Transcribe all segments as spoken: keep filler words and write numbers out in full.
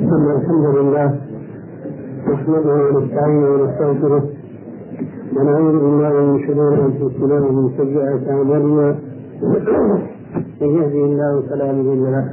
الحمد لله نحمده ونستعينه ونستغفره ونعوذ بالله من شرور انفسنا ومن سيئات اعمالنا من يهده الله فلا مضل له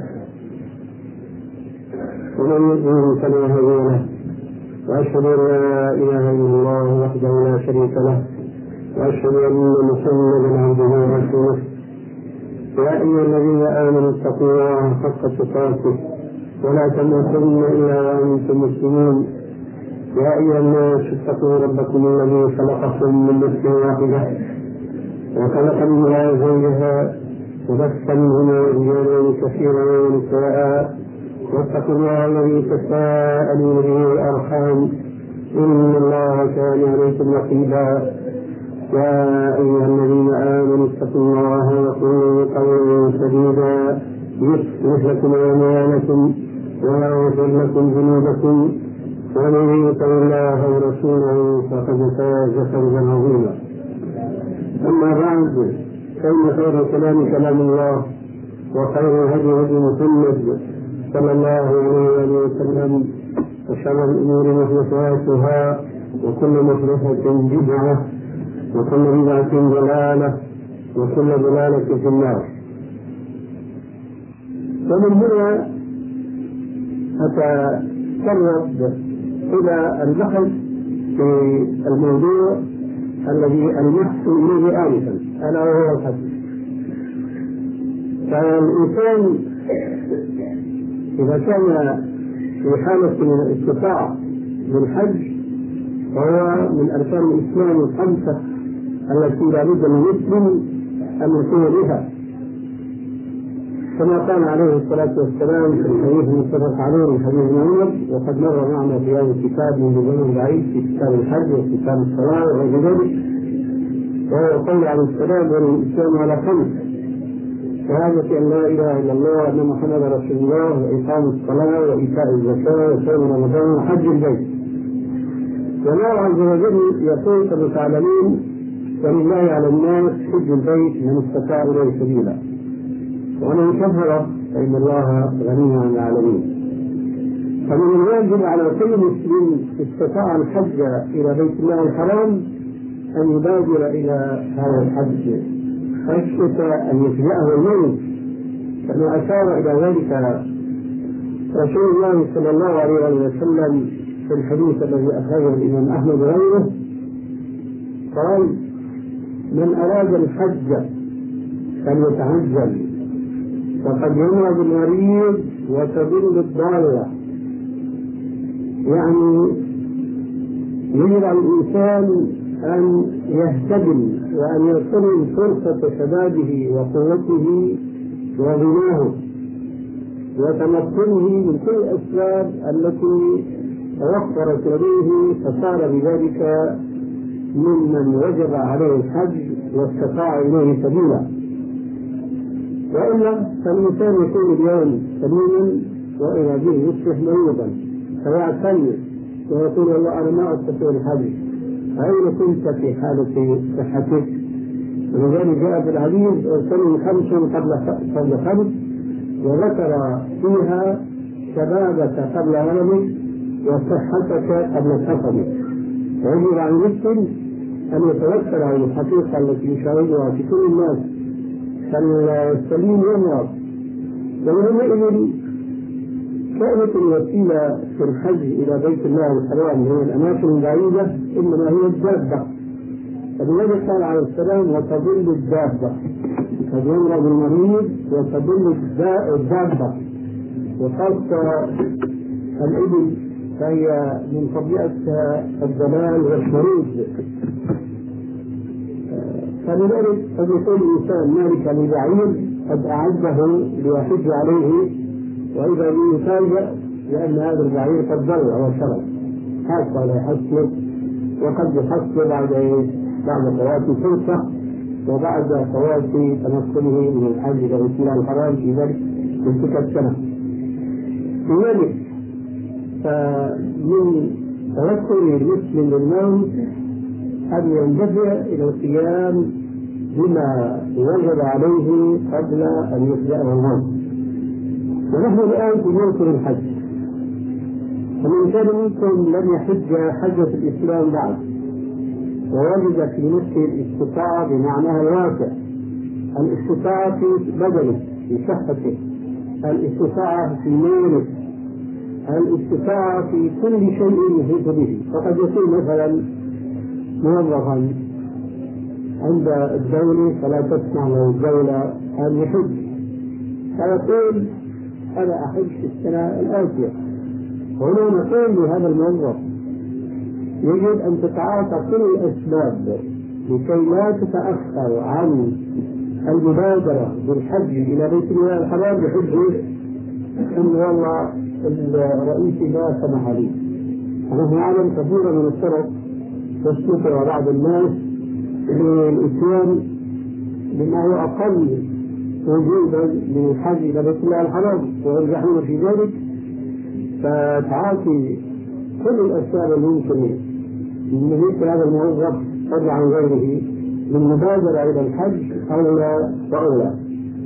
ومن يضلل فلا هادي له واشهد ان لا اله الا الله وحده لا شريك له واشهد ان محمدا عبده ورسوله يا ايها الذين امنوا اتقوا الله حق تقاته ولا تموتن الا وانتم مسلمون يا ايها الناس اتقوا ربكم الذي خلقكم من نفس واحده وخلق منها زوجها وبث منهما رجالا كثيرا ونساء واتقوا الله الذي تساءلون به والارحام ان الله كان عليكم رقيبا يا ايها الذين امنوا اتقوا الله وقولوا قولا سديدا يصلح لكم اعمالكم ويغفر لكم ذنوبكم ومن يطع الله ورسوله فقد فاز فوزا عظيما. اما بعد فان خير الكلام كلام الله وخير الهدي هدي محمد صلى الله عليه وسلم وشر الامور محدثاتها وكل محدثه بدعه وكل بدعه ضلاله وكل ضلاله في النار. ومن هنا أتطرق إلى البحث في الموضوع الذي ألمحت إليه آنفا ألا وهو الحج. فالإنسان إذا كان في حالة من الاستطاعة بالحج فهو من أركان الإسلام الخمسة التي لا بد للمسلم أن يكون بها، كما قال عليه الصلاة والسلام في الحديث المتفق عليه من حديث عمر وقد مر معنا في هذا الكتاب من بجانب بعيد في كتاب الحج وكتاب الصلاة وغير ذلك، وهو قول عليه السلام والإسلام على خمس: شهادة أن لا إله إلا الله وأن محمدا رسول الله وإقام الصلاة وإيتاء الزكاة وصوم رمضان وحج البيت. والله عز وجل يقول كما تعلمون: ولله على الناس حج البيت من استطاع إليه سبيلا ومن كفر فإن الله غني عن العالمين. فمن الواجب على كل مسلم استطاع الحج إلى بيت الله الحرام أن يبادر إلى هذا الحج خشية أن يفجأه الموت، كما أشار إلى ذلك رسول الله صلى الله عليه وسلم في الحديث الذي أخرجه الإمام أحمد وغيره قال: من أراد الحج فليتعجل فقد يمرض المريض وتضل الضالة. يعني يجب على الإنسان أن يهتدم وأن يغتنم فرصة شبابه وقوته وغناه وتمكنه من كل الأسباب التي توفرت لديه، فصار بذلك ممن وجب عليه الحج واستطاع إليه سبيلا. وإلا فالإنسان يكون اليوم سليما وإذا به يصبح مريضا فيعتمد ويقول: والله أنا ما أستطيع الحج. أين كنت في حالة صحتك؟ ولذلك جاء في الحديث: سن خمس قبل قبل خمس، وذكر فيها شبابك قبل هرمك وصحتك قبل سقمك. ويجب على المسلم أن يتوكل على الحقيقة التي يشاهدها في كل الناس، فالسليم يمرض. ومنئذ كانت الوسيلة في الحج إلى بيت الله الحرام من الأماكن البعيدة إنما هي الدابة، فلذلك قال عليه السلام: وتضل الدابة. قد يمرض المريض وتضل الدابة، وخاصة الإبل فهي من طبيعتها الضلال والشرود. فلذلك قد يكون الإنسان مالكا لبعير قد أعده ليحج عليه، وإذا به يفاجأ لأن هذا البعير قد ضل وشرد، حتى لا يحصل، وقد يحصل بعد بعد فوات فرصة وبعد فوات تمكنه من الحج إلى بيت الله الحرام في ذلك من تلك السنة. لذلك فمن توكل المسلم للموت أن يندفع إلى القيام بما وجب عليه قبل أن يفجأه الموت. ونحن الآن في موسم الحج، كان منكم لم يحج حجة الإسلام بعد ووجد في نفسه الاستطاعة بمعناها الواسع، الاستطاعة في بدنه في صحته، الاستطاعة في ماله، الاستطاعة في كل شيء يحيط به، فقد يكون مثلا موظفا عند الدولة فلا تسمح له الدولة أن يحج، فيقول أنا أحج في السنة الآتية. هنا نقول لهذا الموظف يجب أن تتعاطى كل الأسباب لكي لا تتأخر عن المبادرة بالحج إلى بيت الله الحرام بحجة أن والله الرئيس ما سمح لي. نحن نعلم كثيرا من الطرق تستطيع بعض الناس للإتيان بما هو أقل وجودا للحج إلى بيت الله الحرام ويرجعون في ذلك، فتعاطي كل الأسباب الممكنة من مثل هذا الموظف فضلا عن غيره للمبادرة إلى الحج أولى وأولى.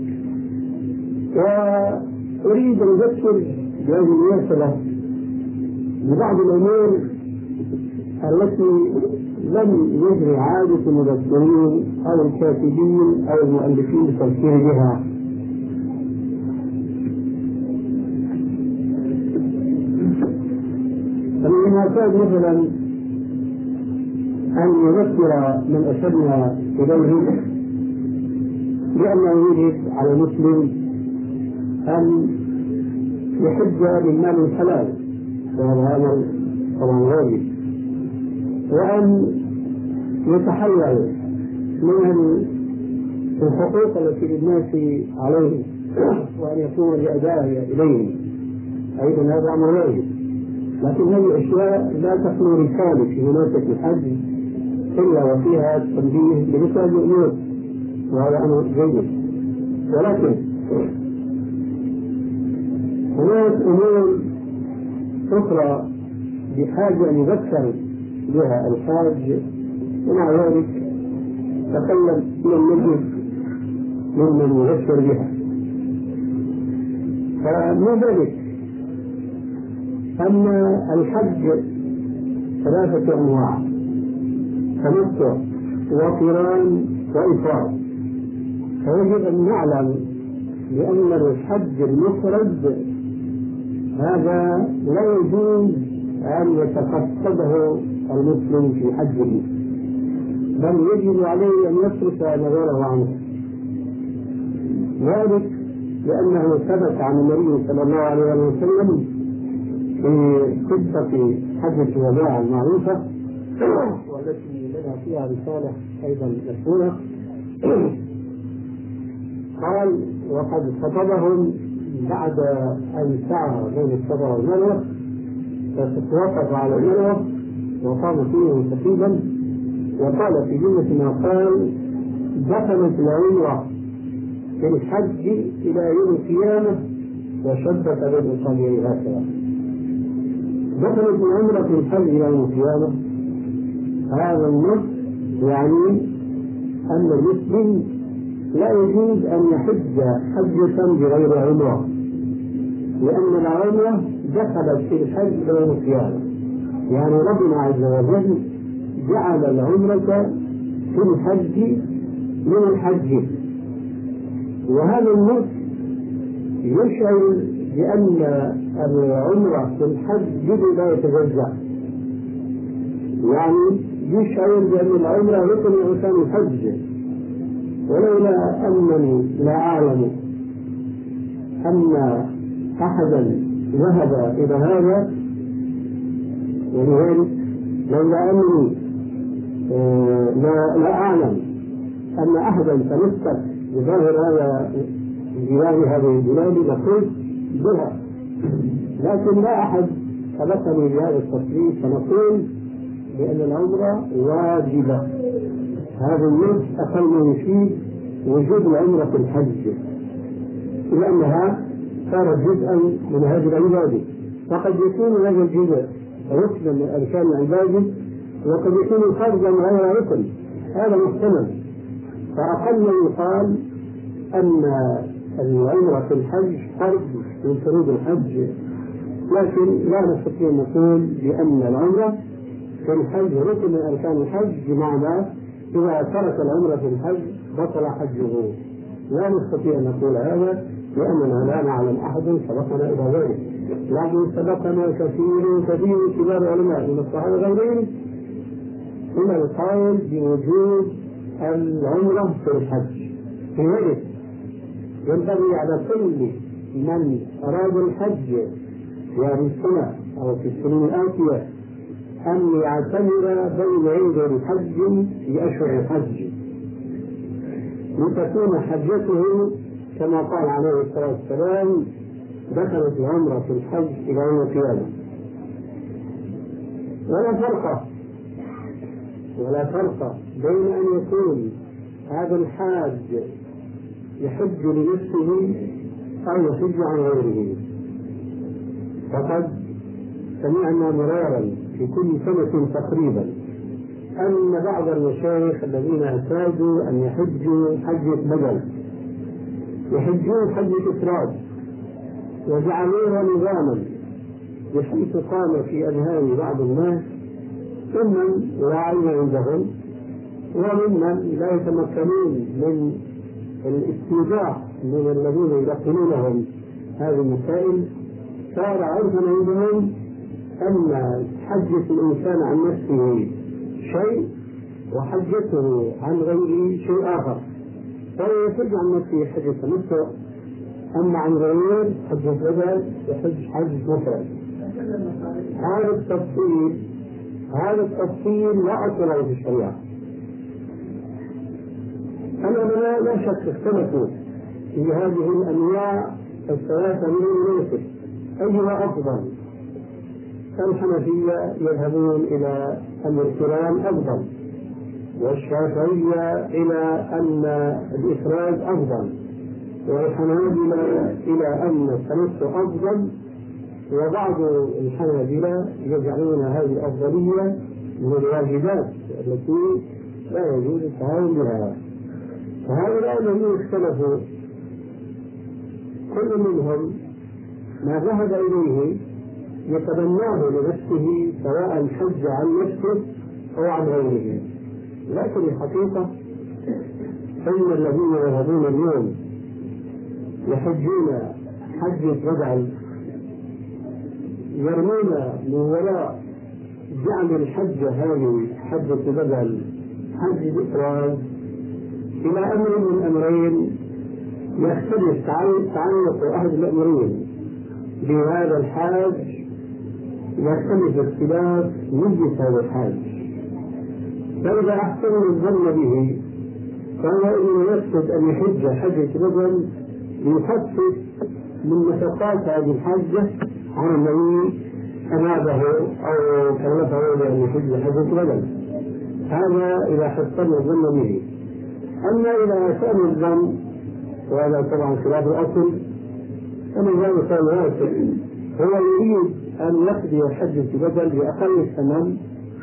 وأريد أن أذكر بهذه المناسبة ببعض الأمور التي لم يجري عادة المذكرين أو الكاتبين أو المؤلفين بالتفكير بها. فمن المعتاد مثلا أن يذكر من أشرنا إليه بأنه يجب على المسلم أن يحج بالمال الحلال، وهذا أمر طبعا واجب، وأن يتحلل من الحقوق التي للناس عليه وأن يكون لأدائها إليهم، أيضا هذا أمر واجب. لكن هذه الأشياء لا تخلو رسالة في مناسبة الحج إلا وفيها تنبيه لرسالة الأمور، وهذا أمر جيد. ولكن هناك أمور أخرى بحاجة أن يذكر بها الحاج، ومع ذلك تكلم من نجد ممن يذكر بها. فمن ذلك أن الحج ثلاثة أنواع: تمتع وقران وإفراد. فيجب أن نعلم بأن الحج المفرد هذا لا يجوز أن يتقصده المسلم في حجه، بل يجب عليه أن يترك نظره عنه، ذلك لأنه ثبت عن النبي صلى الله عليه وسلم في قصة حجة الوداع المعروفة والتي لنا فيها رسالة أيضا مشهورة، قال: وقد خطبهم بعد أن سعى بين الصفا والمروة، فوقف على المروة وقام فيه خطيبا وقال في جملة ما قال: دخلت العمرة في الحج إلى يوم القيامة وشبك بين الصبيين هكذا. دخلت العمرة في الحج إلى يوم القيامة، هذا النص يعني أن المسلم لا يجوز أن يحج حجة بغير عمرة، لأن العمرة دخلت في الحج إلى يوم القيامة، يعني ربنا عز وجل جعل العمرة في الحج من الحج. وهذا النص يشعر بأن العمرة في الحج لا يتجزأ، يعني يشعر بأن العمرة ركن من أركان الحج، ولولا أنني لا أعلم أن أحدا ذهب إلى هذا، ولذلك لولا أنني لا, لا أعلم أن أحدا تمسك بظاهر هذا بلاد هذه البلاد لقلت بها، لكن لا أحد سبقني بهذا التصريح، فنقول بأن العمرة واجبة. هذا النص أقل ما يفيد وجود العمرة في الحج، لأنها صارت جزءا من هذه العبادة، وقد يكون هذا الجزء ركنا من أركان العبادة وقد يكون فرضا غير ركن، هذا محتمل. فأقل ما يقال أن العمرة في الحج فرض من فروض الحج، لكن لا نستطيع أن نقول بأن العمرة في الحج ركن من أركان الحج، بمعنى إذا ترك العمرة في الحج بطل حجه. لا نستطيع أن نقول هذا لأننا لا نعلم أحد سبقنا إلى ذلك، لكن سبقنا كثير كثير كبار العلماء من الصحابة غيرهم إلى القول بوجود العمرة في الحج. في ذلك ينبغي على كل من أراد الحج في هذه السنة أو في السنين الآتية أن يعتمر بين يدي الحج في أشهر الحج لتكون حجته كما قال عليه الصلاة والسلام: دخلت العمرة في الحج إلى يوم القيامة. ولا فرق ولا فرق بين أن يكون هذا الحاج يحج لنفسه أو يحج عن غيره. فقد سمعنا مرارا في كل سنة تقريبا أن بعض المشايخ الذين اعتادوا أن يحجوا حجة بدل يحجون حجة إفراد وجعلوها نظاما، بحيث قام في أذهان بعض الناس ممن لا علم عندهم وممن لا يتمكنون من الاستيضاح من الذين يدخلونهم هذه المسائل، صار عرفا عندهم أن حجة الإنسان عن نفسه شيء وحجته عن غيره شيء آخر، فهو يحج عن نفسه حجة تمتع، أما عن غيره حجة بدل يحج حج مفرد. هذا التفصيل هذا التفصيل لا أصل له في الشريعة. العلماء لا شك اختلفوا في هذه الأنواع الثلاثة من المناسك أيها أفضل. الحنفية يذهبون إلى أن القران أفضل، والشافعية إلى أن الإفراد أفضل، والحنابلة إلى أن التمتع أفضل، وبعض الحنابلة يجعلون هذه الأفضلية من الواجبات التي لا يجوز التهاون بها. فهؤلاء الذين اختلفوا كل منهم ما ذهب إليه يتبناه لنفسه، سواء حج عن نفسه أو عن غيره. لكن الحقيقة أن الذين يذهبون اليوم يحجون حجة بدل يرمون من وراء جعل الحجة هذه حجة بدل حج إفراد إلى أمر من أمرين يختلف تعلق أحد الأمرين بهذا الحاج، يختلف اختلاف مدة هذا الحاج. فإذا أحسن الظن به فهو إنه يقصد أن يحج حجة بدل ليخفف من نفقات هذه الحجة عن الذي أنابه أو كلفه بأن يحج حجة بدل. هذا إذا حسن الظن به. أما إذا كان الظن، وهذا طبعا خلاف الأصل، فمن ذلك الواسع هو يريد أن يقضي حجة بدل بأقل الثمن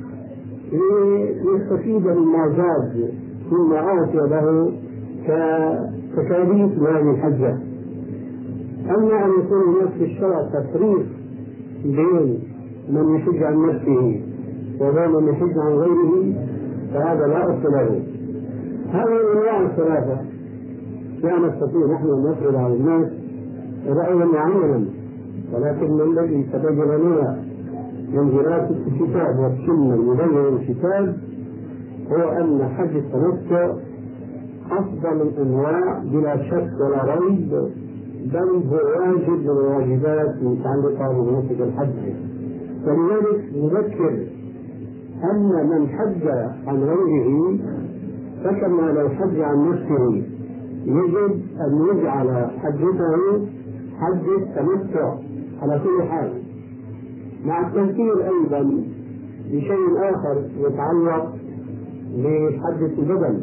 ليستفيد مما زاد مما أعطي له كتكاليف لهذه الحجة. أما أن يكون هناك في الشرع تفريق بين من يحج عن نفسه وبين من يحج عن غيره فهذا لا أصل له. هذه الأنواع الثلاثة لا نستطيع نحن أن نفرض على الناس رأيا معينا، ولكن الذي تبين لنا من دراسة الكتاب والسنة المبين الكتاب هو أن حج التمتع أفضل الأنواع بلا شك ولا ريب، بل هو واجب من الواجبات المتعلقة بمناسك الحج. ولذلك نذكر أن من حج عن غيره فكما لو حج عن نفسه يجب أن يجعل حجته حجة تمتع على كل حال، مع التذكير أيضا بشيء آخر يتعلق بحجة البدن،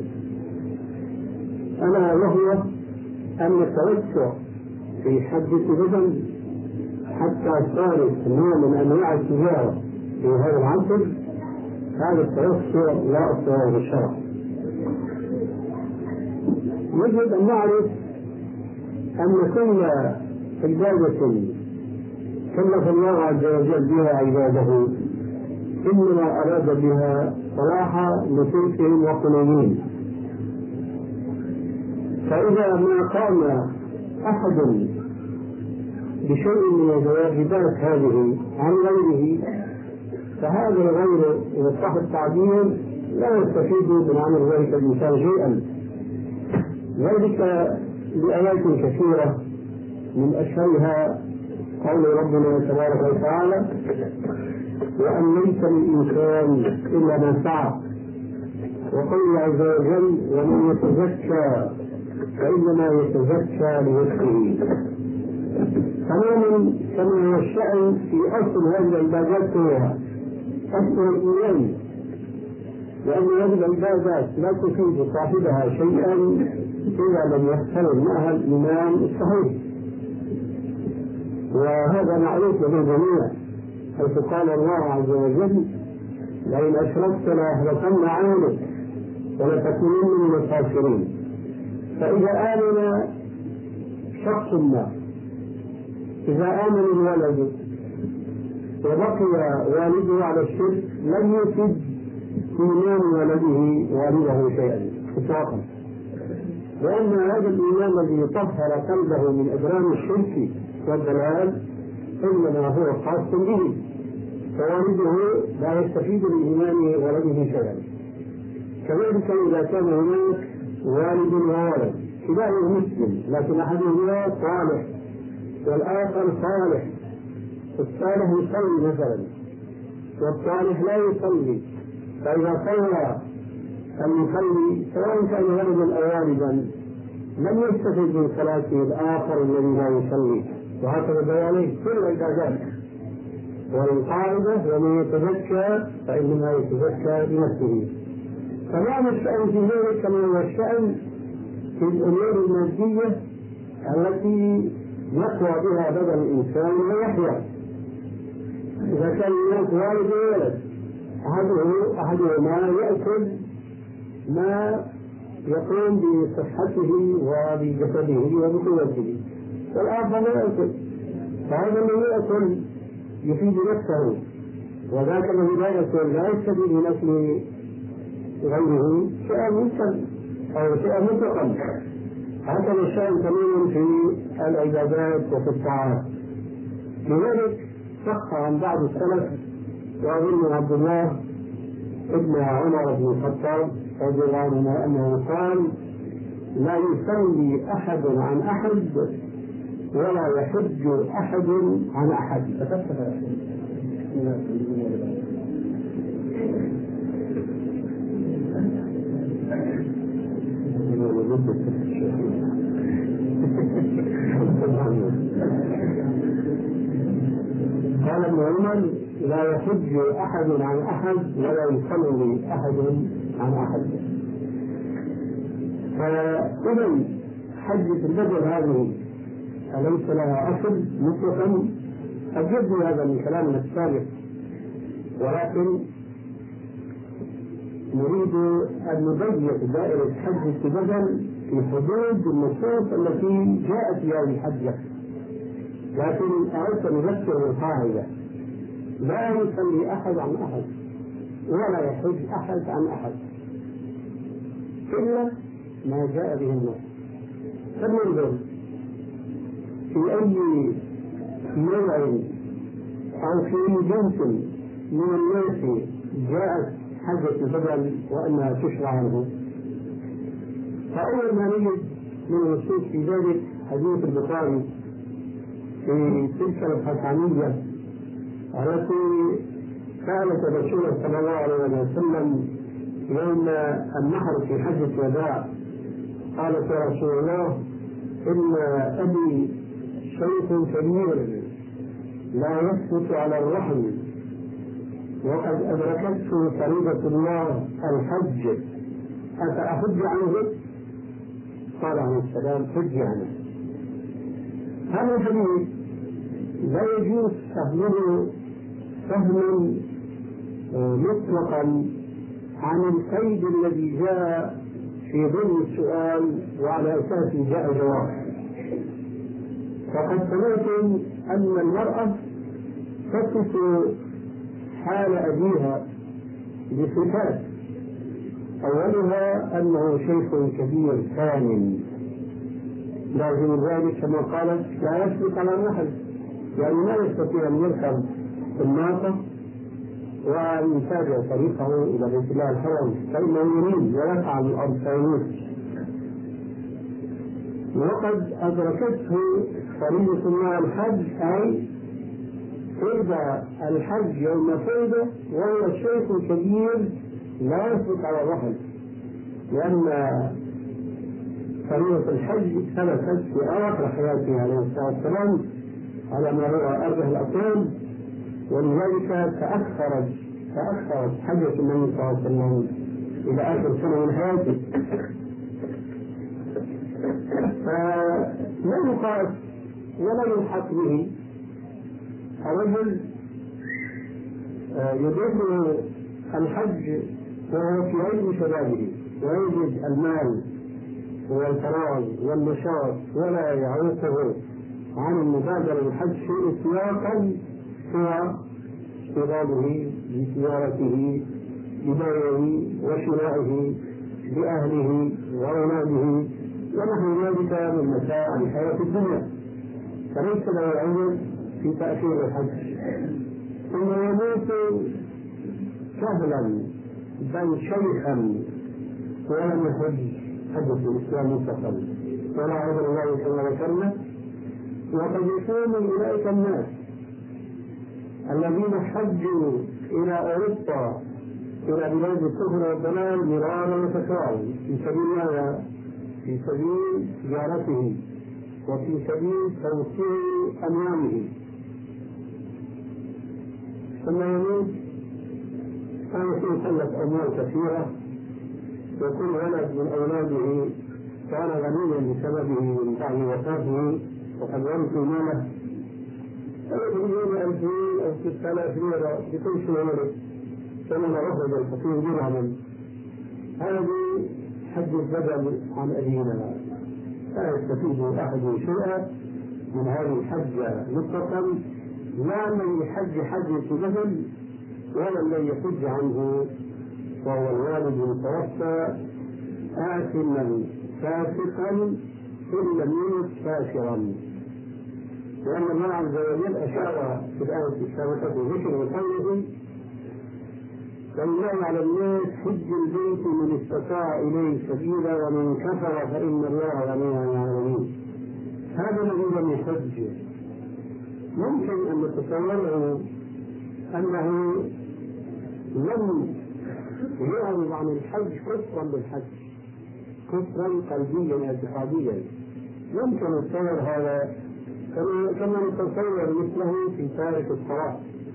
ألا وهو أن التوسع في حجة البدن حتى صارت نوع من أنواع التجارة في هذا العصر، هذا التوسع لا أصل بالشرع. يجب أن نعرف أن كل عبادة كلف الله عز وجل بها عباده إنما أراد بها صلاح نفوسهم وقلوبهم. فإذا ما قام أحد بشيء من الواجبات هذه عن غيره فهذا الغير إذا صح التعبير لا يستفيد من عمل ذلك الإنسان شيئا. ذلك لآيات كثيرة من أشهرها قول ربنا تبارك وتعالى: وأن ليس للإنسان إلا ما سعى. وقول عز وجل: ومن يتزكى فإنما يتزكى لنفسه. تماما كما هو الشأن في أصل هذه العبادات كلها، أصل الإيمان، لأن هذه العبادات لا تفيد صاحبها شيئا إذا لم يحترم معها الإيمان الصحيح. وهذا معروف لدى الجميع، حيث قال الله عز وجل: لئن أشركت ليحبطن عملك ولتكونن من الخاسرين. فإذا آمن شخص ما، إذا آمن الولد وبقي والده على الشرك لم يفد إيمان ولده والده شيئا إطلاقا، لأن هذا الإيمان الذي طهر قلبه من أجرام الشرك والضلال إنما هو خاص به، فوالده لا يستفيد من إيمان ولده شيئا. كذلك إذا كان هناك والد وولد كلاهما مسلم لكن أحدهما صالح والآخر صالح، الصالح يصلي مثلا والصالح لا يصلي، فإذا صلى المصلي سواء كان ولدا أو والدا لم يستفد من صلاته الآخر الذي لا يصلي، وهكذا بيانه كل العبادات. والقاعدة: ومن يتزكى فإنما يتزكى بنفسه. تمام الشأن في ذلك كما هو الشأن في الأمور المادية التي يقوى بها بدن الإنسان ويحيا. إذا كان هناك والد وولد أحده أحدهما يأكل ما يقوم بصحته وبجسده وبقوته والآخر لا يأكل، فهذا الذي يأكل يفيد نفسه، وذاك الذي لا يأكل لا يستفيد من أكل غيره شيئا منكر أو شيئا مطلقا. هكذا الشأن تماما في العبادات وفي الطاعات. لذلك صح عن بعض السلف، وأظن عبد الله ابن عمر بن الخطاب رضي الله عنه أنه قال: لا يصلي أحد عن أحد ولا يحج أحد عن أحد. قال ابن عمر: لا يحج أحد عن أحد ولا يصلي أحد عن أحد. فإذا حجة البدن هذه أليس لها أصل مطلقا؟ أجبنا هذا من كلامنا السابق، ولكن نريد أن نضيق دائرة حجة البدن في حدود النصوص التي جاءت في هذه الحجة. لكن أردت أن أذكر القاعدة: لا يصلي أحد عن أحد ولا يحج أحد عن أحد إلا ما جاء به النص. فلننظر في أي نوع أو في جنس من الناس جاءت حجة البدن وأنها تشرع عنه. فأول ما نجد من النصوص في ذلك حديث البخاري في تلك الحسانية التي سألت الرسول صلى الله عليه وسلم يوم النحر في حجة الوداع، قالت: يا رسول الله، إن أبي شيخ كبير لا يثبت على الرحم وقد أدركته فريضة الله الحج، أفأحج عنه؟ قال عليه السلام: حج عنه. هذا الحديث لا يجوز فهمه فهما مطلقا عن القيد الذي جاء في ضمن السؤال وعلى أساسه جاء جواب. فقد سمعتم أن المرأة تصف حال أبيها بصفات، أولها أنه شيخ كبير ثامن، لازم ذلك كما قالت لا يسبق على النحل، يعني ما يستطيع أن يركب الناقة وأن يتابع طريقه إلى بيت الله الحرام، فإنه يريد ويقع من الأرض فيموت. وقد أدركته فريضة الله الحج، أي فرض الحج يوم فرضه وهو الشيخ الكبير لا يسبق على الرحل، لأن فريضة الحج ثبتت في أواخر حياته عليه الصلاة والسلام على ما هو أرجح الأقوال، ولذلك تأخرت تأخرت حجة النبي صلى الله عليه وسلم إلى آخر سنة من حياته. فلا يقاس ولا يلحق به الرجل يدرك الحج وهو في عز شبابه ويجد المال والفراغ والنشاط ولا يعوقه عن المبادرة للحج شيء إطلاقا هو اشتغاله بسيارته ببيعه وشرائه بأهله وأولاده ونحو ذلك من متاع الحياة الدنيا، فليس له عذر في تأخير الحج. ثم يموت سهلا بل شيخا ولم يحج حدث الإسلام مستقل ولا عذر الله كما ذكرنا. وقد يكون أولئك الناس الذين حجوا إلى أوروبا إلى بلاد الكفر والضلال مرارا وتكرارا في سبيل ماذا؟ في سبيل تجارته وفي سبيل توسيع أموالهم، ثم يموت كانت يكلف أموال كثيرة، وكل ولد من أولاده كان غنيا بسببه من بعد وفاته وقد ورثوا ماله فيجرون ألفين أو ستة آلاف ليرة بكل شهور ثمن رفض الفقير درهما. هذه حج البدل عن أبينا، لا يستفيد أحد شيئا من هذه الحجة مطلقا، لا من يحج حج بدل ولا الذي يحج عنه وهو الوالد المتوفى آثما فاسقا إن لم يمت كافرا، لأن الله عز وجل أشار في الآية السابقة ذكر وقوله فلله على الناس حج البيت من استطاع إليه سبيلا ومن كفر فإن الله غني عن العالمين. هذا الذي لم يحج ممكن أن نتصوره أنه لم يعرض عن الحج كفرا بالحج، كفرا قلبيا اعتقاديا، يمكن نتصور هذا كما نتصور مثله في تارك الصلاة،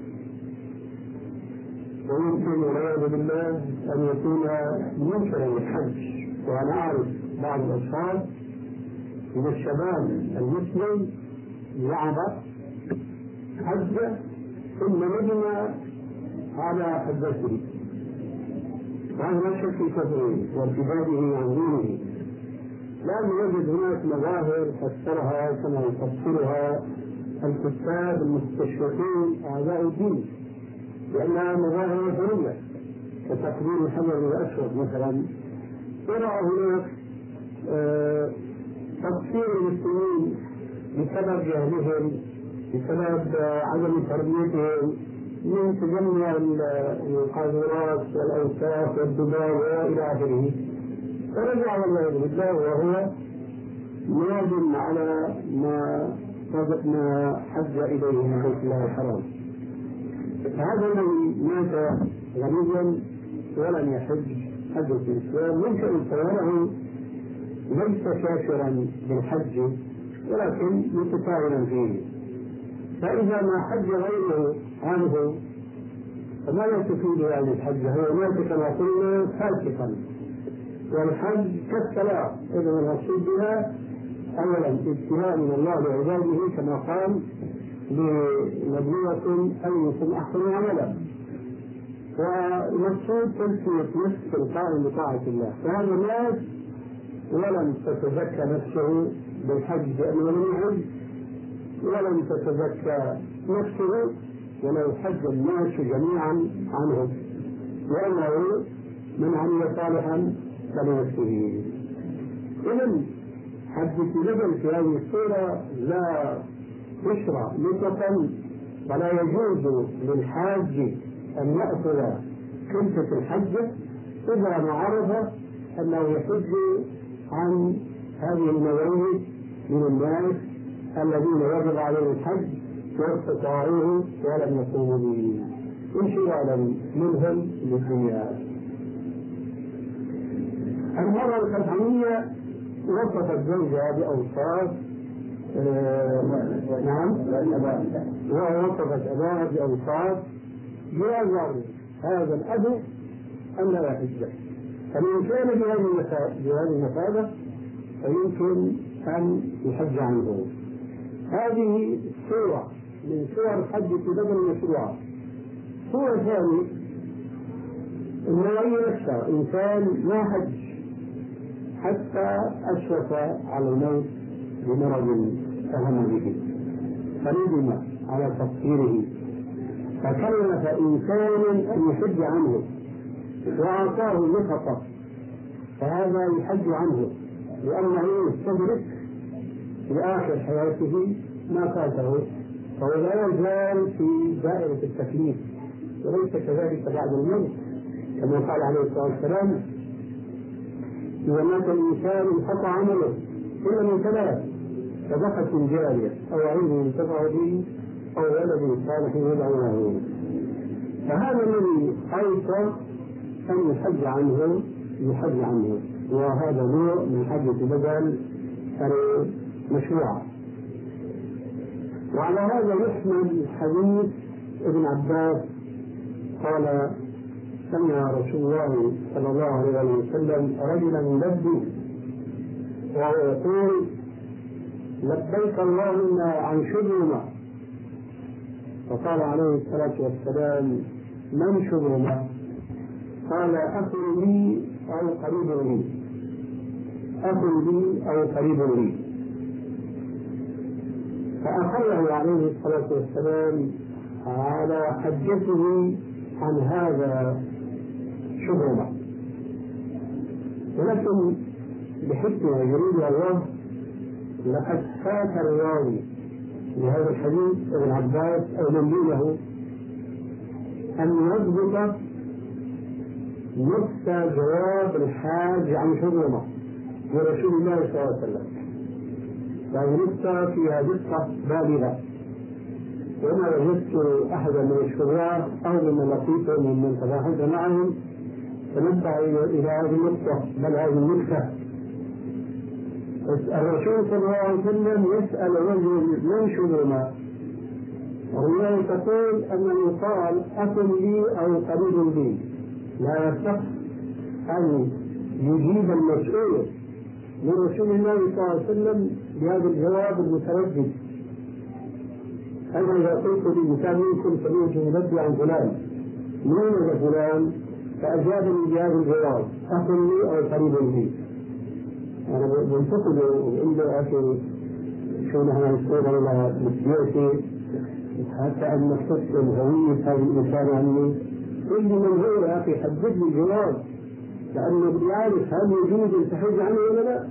ويمكن والعياذ بالله أن يكون منكرا للحج. وأنا أعرف بعض الأشخاص من الشباب المسلم لعب حج ثم ندم على حجته، وهذا لا شك في كفره وارتداده عن دينه، لأنه يجد هناك مظاهر فسرها كما يفسرها الكتاب المستشرقين أعداء الدين، لأنها مظاهر وثنية كتقديم الحجر الأسود مثلا. ترى هناك أه تقصير المسلمين بسبب جهلهم، بسبب عدم تربيتهم، من تجمع القاذورات والأوساخ والذباب وإلى آخره، فرجع والعياذ بالله وهو نادم على ما ما حج إليه من بيت الله الحرام. هذا الذي مات غنيا ولم يحج حج الإسلام ممكن تصوره ليس كافرا بالحج ولكن متساهلا فيه، فإذا ما حج غيره عنه فماذا تفيد هذه الحجة؟ هو مات كما قلنا فاسقا، والحج كالصلاة إذا المقصود بها أولا ابتلاء من الله لعباده كما قال لنبلوكم أيكم أحسن عملا، والمقصود تزكية نفس القائم بطاعة الله. فهذا الناس ولم تتزكى نفسه بالحج لأنه لم يحج، ولم تتزكى نفسه ولو حج الناس جميعا عنه، لأنه من عمل صالحا فلنفسه. إذن حجة الجبل في هذه الصورة لا تشرع مطلقا، ولا يجوز للحاج أن يأخذ كلفة الحجة إذا ما عرف أنه يحج عن هذه النوعية من الناس الذين وجب عليهم الحج واستطاعوه ولم يقوموا به انشغالا منهم للدنيا. المرأة الخزعمية وصفت زوجها بأوصاف آه نعم ووصفت أباها بأوصاف يظهر هذا الأب أن لا يحج، فمن كان بهذه المثابة فيمكن أن يحج عنه. هذه صورة من صور حج بدل المشروع. صورة ثانية النوعية نفسها، إنسان ما حج حتى أشرف على الموت بمرض أهم به فندم على تقصيره فكلف إنسان أن يحج عنه وأعطاه النفقة، فهذا يحج عنه لأنه يستدرك في آخر حياته ما فاته، فهو لا يزال في دائرة التكليف، وليس كذلك بعد الموت كما قال عليه الصلاة والسلام: إذا مات الإنسان انقطع عمله إلا من ثلاث: صدقة جارية أو علم ينتفع به أو ولد صالح يدعو له. فهذا الذي أوصى أن يحج عنه يحج عنه، وهذا نوع من حجة بدل المشروع. وعلى هذا يحمل حديث ابن عباس قال: سمع رسول الله صلى الله عليه وسلم رجلا يلبي وهو يقول: لبيك اللهم عن شبرمة. فقال عليه الصلاة والسلام: من شبرمة؟ قال: أخ لي أو قريب لي، أخ لي أو قريب لي. فأخذه عليه الصلاة والسلام على حجته عن هذا شبرمة. ولكن بحكمة يريدها الله لقد فات الراوي لهذا الحديث ابن عباس أو من دونه أن يضبط نص جواب الحاج عن شبرمة ورسول الله صلى الله عليه وسلم، فهذه نص فيها دقة بالغة، وما وجدت أحدا من الشراح أو من لطيفه ممن تباحث معهم فنبع إلى هذه النقطة بل هذه النقطة. الرسول صلى الله عليه وسلم يسأل رجل: من شبرمة؟ والله تقول أن يقال: أخ لي أو قريب لي. لا يصح أن يجيب المسؤول من رسول الله صلى الله عليه وسلم بهذا الجواب المتردد. أنا إذا قلت لإنسان منكم سمعت يلبي عن فلان: من هذا فلان؟ فأجابني بهذا الجواب: أخ لي أو قريب لي. أنا بنتقل عند أخي شو نحن نشتغل على مسؤوليتي حتى أن نختص الهوية هذه الإنسان عني. كل من هو يا أخي حدد لي الجواب، لأنه بيعرف هل يجوز التحج عنه ولا لا.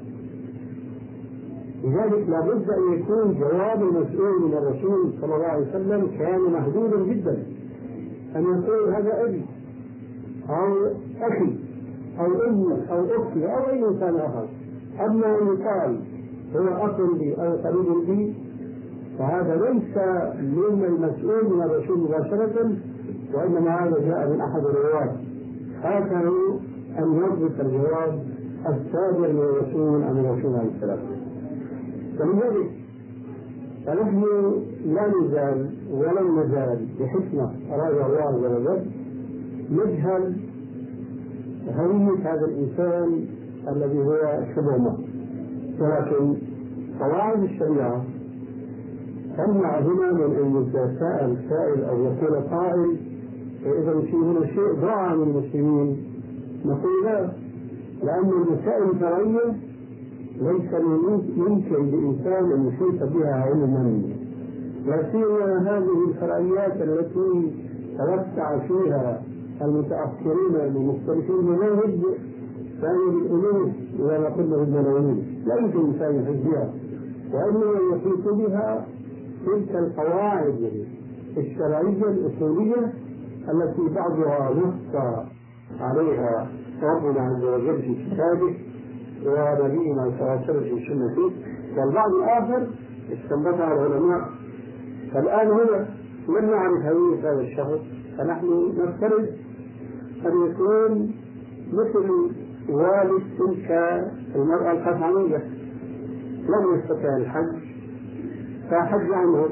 لذلك لابد أن يكون جواب المسؤول من الرسول صلى الله عليه وسلم كان محدودا جدا، أن يقول: هذا أبي أو أخي أو أمي أو أختي أو أي إنسان آخر. أما أن يقال هو أخ لي أو قريب لي فهذا ليس من المسؤول من الرسول مباشرة، وإنما هذا جاء من أحد الرواة. هكذا أن يضبط الجواب الصادر من الرسول عن الرسول عليه السلام. فلذلك فنحن لا نزال ولن نزال بحكمة أراد الله عز وجل نجهل هوية هذا الإنسان الذي هو شبرمة، ولكن قواعد الشريعة تمنع هنا من أن يتساءل سائل أو يقول قائل: إذا في هنا شيء ضاع من المسلمين. نقول لا، لأن المسائل الشرعية ليس يمكن لإنسان أن يحيط بها علما لا سيما هذه الفرعيات التي توسع فيها المتأخرين من مختلف المذاهب كانوا بالألوف ولا كله بالملايين، لا يمكن الإنسان يحجها، وإنما يحيط بها تلك القواعد الشرعية الأصولية التي بعضها نص عليها ربنا عز وجل في كتابه ونبينا صلى الله عليه وسلم في سنته، والبعض الآخر استنبطها العلماء. فالآن هنا لم نعرف هوية هذا الشخص، فنحن نفترض أن يكون مثل والد تلك المرأة الخثعمية لم يستطع الحج فحج عنه،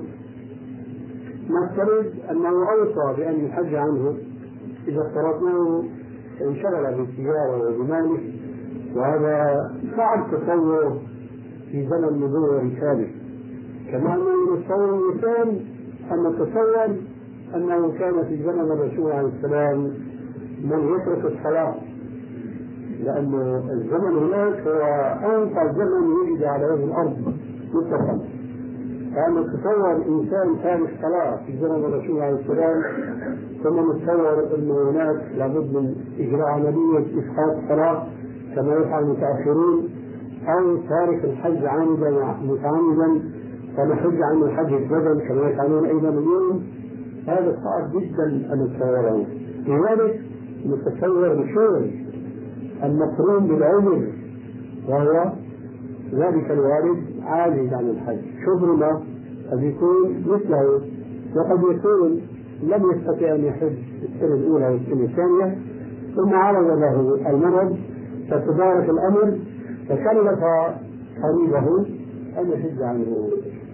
نفترض أنه أوصى بأن يحج عنه إذا افترضناه انشغل بالتجارة وبماله، وهذا صعب تصور في زمن النبوة الرسالة. كما أنه يتصور الإنسان أن نتصور أنه كان في زمن الرسول عليه السلام من يترك الصلاة، لأن الزمن هناك هو أنقى زمن وجد على وجه الأرض مطلقا. فأنا نتصور إنسان كان الصلاة في زمن الرسول عليه السلام، ثم نتصور أن هناك لابد من إجراء عملية إسقاط الصلاة كما يفعل المتأخرون، أو تارك الحج عمدا متعمدا فنحج عنه الحج بدل كما يفعلون أيضا اليوم. هذا صعب جدا أن نتصوره. لذلك نتصور بشغل المقرون بالعمر، وهو ذلك الوالد عاجز عن الحج. شبرنا قد يكون مثله، وقد يكون لم يستطع أن يحج السنة الأولى والسنة الثانية، ثم عرض له المرض فتدارك الأمر فكلف قريبه أن يحج عنه.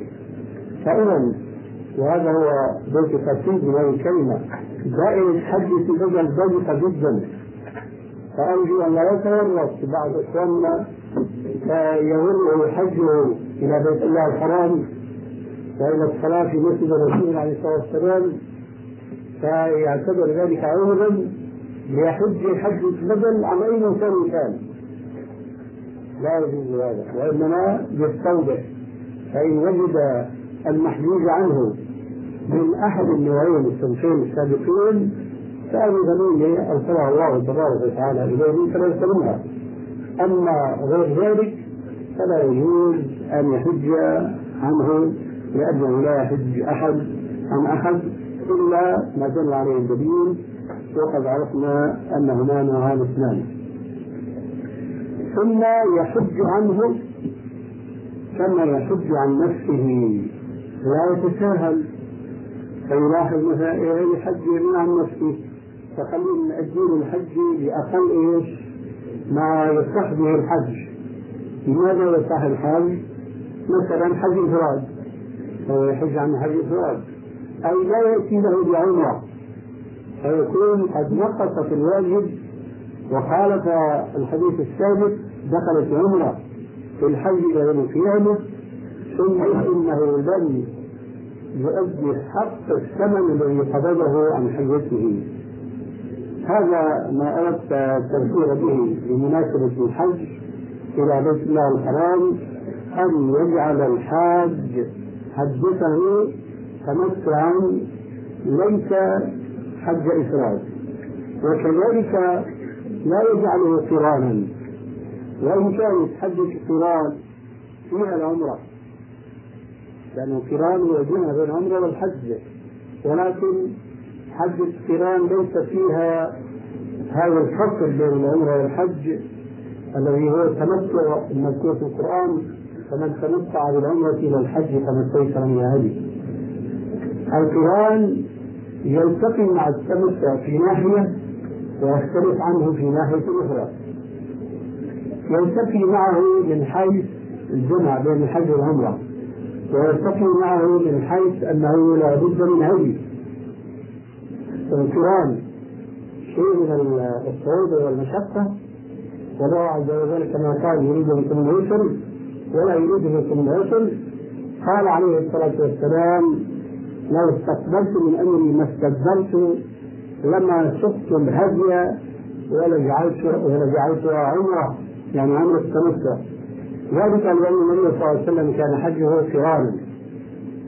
فإذا وهذا هو بيت ترتيب من هذه الكلمة، دائرة الحج في الأجل ضيقة جدا، فأرجو أن لا يتورط بعض إخواننا فيغره حجه إلى بيت الله الحرام وإلى الصلاة في مسجد الرسول عليه الصلاة والسلام فيعتبر ذلك عذرا ليحج حج بدل عن أي مكان كان. لا يجوز هذا، وإنما يستوجب، فإن وجد المحجوز عنه من أحد النوعين الصنفين السابقين فأبي ذنون أرسله الله تبارك وتعالى إليه فلا يسلمها. أما غير ذلك فلا يجوز أن يحج عنه، لأنه لا يحج أحد عن أحد إلا ما دل عليه الدليل، وقد عرفنا أن هنا نوعان اثنان. ثم يحج عنه كما يحج عن نفسه، لا يتساهل فيلاحظ مثلا يحج عن نفسه فخليه من أجل الحج لأقل إيش ما يصح به الحج. لماذا يصح الحج؟ مثلا حج الفراد فهو يحج عن حج الفراد، أي لا يأتي له بعمرة فيكون قد نقص في الواجب وخالف الحديث السابق دخلت العمرة في الحج إلى يوم القيامة، ثم إنه لم يؤدي حق الثمن الذي قبضه عن حجته. هذا ما أردت التذكير به بمناسبة الحج إلى بيت الله الحرام، أن يجعل الحاج حجته تمتعا ليس حج إفراد، وكذلك لا يجعله قرانا، وإن كانت حجة قران فيها العمرة لأنه القران هو الجمع بين العمرة والحج، ولكن حج القران ليس فيها هذا الفصل بين العمرة والحج الذي هو التمتع المذكور في القرآن، فمن تمتع بالعمرة إلى الحج فما استيسر من الهدي. القران يلتقي مع التمتع في ناحية ويختلف عنه في ناحية أخرى. يلتقي معه من حيث الجمع بين الحج والعمرة، ويلتقي معه من حيث أنه لا بد من هدي. القران شيء من الصعوبة والمشقة، والله عز وجل كما قال يريد بكم اليسر ولا يريد بكم العسر. قال عليه الصلاة والسلام لو استقبلت من أمري ما استدبرت لما سقت الهدي ولجعلتها عمرة، يعني عمرة التمتع. ذلك لأن النبي صلى الله عليه وسلم كان حجه قرانا،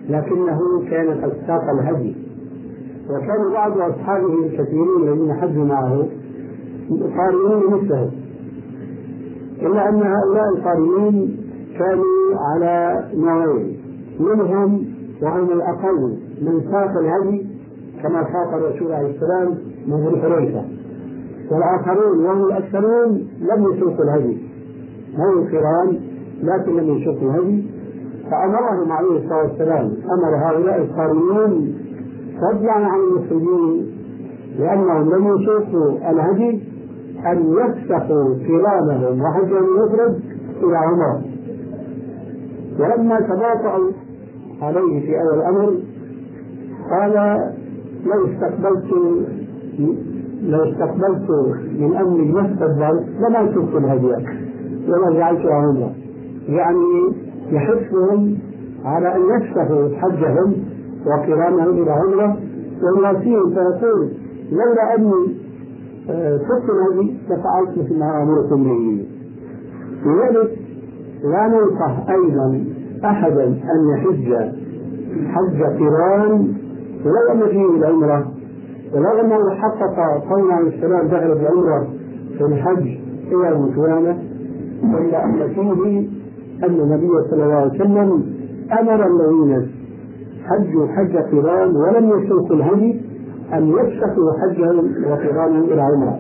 لكنه كان قد ساق الهدي، وكان بعض أصحابه الكثيرين الذين حجوا معه قارئين مثله، إلا أن هؤلاء القارئين كانوا على نوعين، منهم وهم الأقل من ساق الهدي كما ساق الرسول عليه السلام من ذي الحليفة، والآخرون وهم الأكثرون لم يسوقوا الهدي، هم القران لكن لم يسوقوا الهدي. فأمرهم عليه الصلاة والسلام، أمر هؤلاء القارئين فضلا عن المسلمين لأنهم لم يسوقوا الهدي أن يفسخوا قرانهم وحجهم المفرد إلى عمره. ولما تباطؤوا عليه في أول الأمر قال لو استقبلت لو استقبلت من أمري ما استدبرت لما سوقت الهدي ولا جعلتها عمره، يعني يحثهم على أن يفسخوا حجهم وقرانهم إلى عمره، ويواسيهم فيقول لولا أني سقت الهدي لفعلت مثل ما أمركم به. لذلك لا ننصح أيضا أحدا أن يحج حج قران ولو أن فيه العمرة، ولو أنه حقق قول عليه السلام دخل بالعمرة في الحج إلى المسلمة، إلا أن فيه أن النبي صلى الله عليه وسلم أمر الذين حجوا حج قران ولم يسوقوا الهدي أن يفسخوا حجهم وقرانهم إلى عمرة.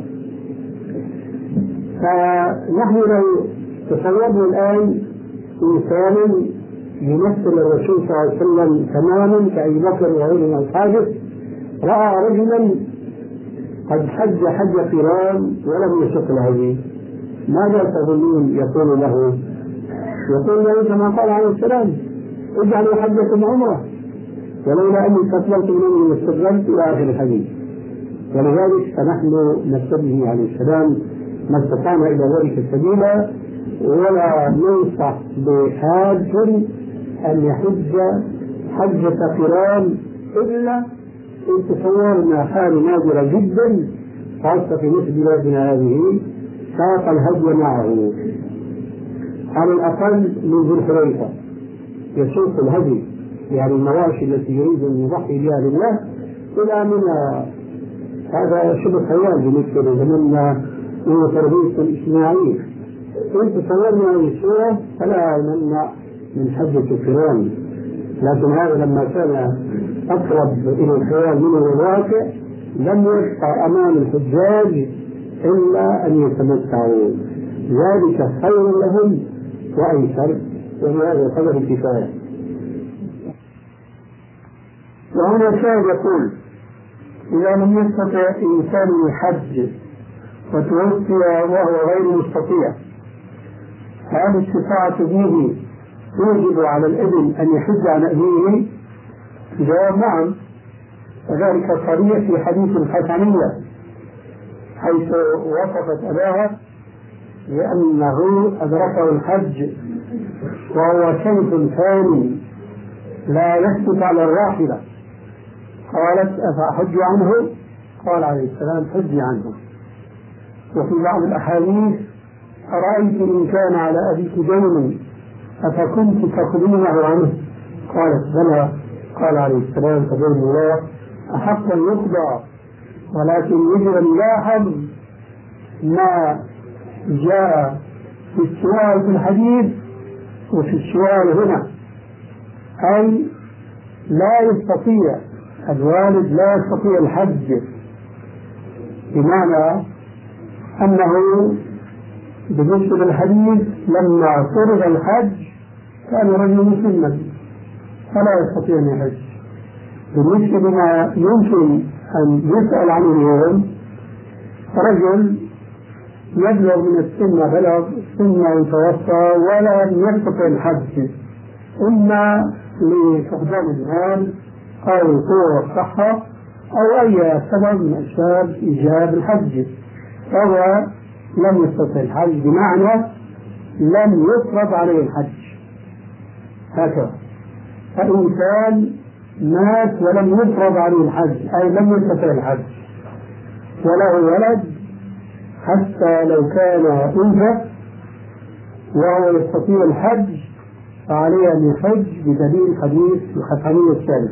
فنحن لو تصورنا الآن إنسان يمثل الرسول صلى الله عليه وسلم تماما كأبي بكر وغيره من أصحابه، رأى رجلا قد حج حج قران ولم يسوق الهدي، ماذا تظنون يقول له؟ يقول له كما قال عليه السلام اجعلوا حجكم عمره ولولا أني استقبلت من أمري واستقبلت إلى آخر الحديث. ولذلك فنحن نتبه عليه السلام ما استطعنا إلى ذلك السبيل، ولا ننصح بحاج أن يحج حجة قران إلا إن تصورنا حال نادرة جدا، خاصة في مثل بلادنا هذه ساق الهدي معه على الأقل من ذي الحليفة يسوق الهدي، يعني المواشي التي يريد أن يضحي بها لله إلى منى. هذا شبه خيال بالنسبة لزمننا من تربية الإسماعيلي. إن تصورنا هذه الصورة فلا نمنع من حجة القران، لكن هذا لما كان أقرب إلى الخيال منه الواقع لم يبقى أمام الحجاج إلا أن يتمتعوا، ذلك خير لهم وأيسر، وهذا قدر الكفاية. وهنا شاهد يقول إذا لم يستطع إنسان الحج وتوفي وهو غير مستطيع فهل الاستطاعة به يوجب على الابن أن يحج عن أبيه؟ جواب نعم، وذلك صريح في حديث الحسنية حيث وصفت أباها لأنه أدركه الحج وهو شيخ ثاني لا يثبت على الراحلة، قالت أفأحج عنه؟ قال عليه السلام حج عنه. وفي بعض الأحاديث أرأيت إن كان على أبيك دين أفكنت تقضينه عنه؟ قالت بلى. قال عليه السلام فدين الله أحق يقضى، ولكن يجب أن يلاحظ ما جاء في السؤال في الحديث وفي السؤال هنا، أي لا يستطيع الوالد لا يستطيع الحج، بمعنى أنه بالنسبة للحديث لما فرض الحج كان رجل مسلما فلا يستطيع أن يحج. بالنسبة لما يمكن أن يسأل عنه اليوم رجل يبلغ من السن بلغ ثم يتوفى ولا يستطيع الحج، إما لفقدان المال أو القوة والصحة أو أي سبب من أسباب إيجاب الحج، فهو لم يستطع الحج، بمعنى لم يفرض عليه الحج. هكذا فإنسان مات ولم يفرض عليه الحج أي لم يستطع الحج وله ولد حتى لو كان أنثى وهو يستطيع الحج فعليه أن يحج بدليل حديث الخثعمي الثالث.